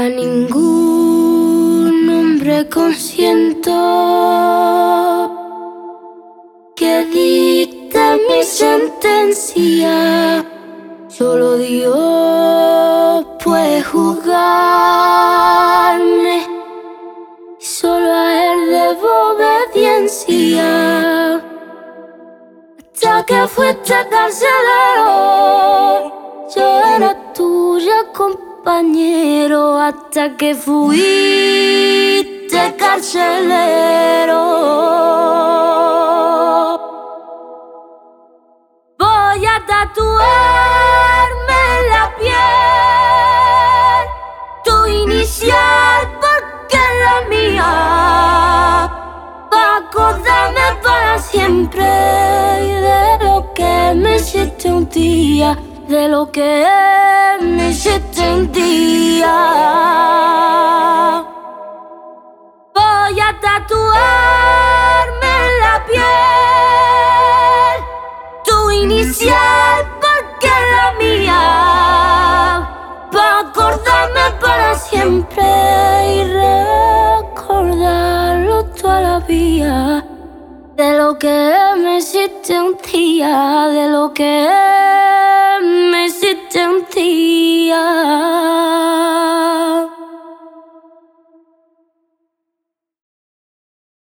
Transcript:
ningún hombre consiento que dicte mi sentencia. Solo Dios puede juzgarme, solo a Él debo obediencia. Hasta que fuiste carcelero, yo era tuyo compañero. Hasta que fuiste carcelero, voy a tatuarme en la piel tu inicial porque es la mía, para acordarme para siempre de lo que me hiciste un día, de lo que me hiciste un día. Voy a tatuarme en la piel tu inicial porque es la mía, para acordarme para siempre y recordarlo toda la vida, de lo que me hiciste un día, de lo que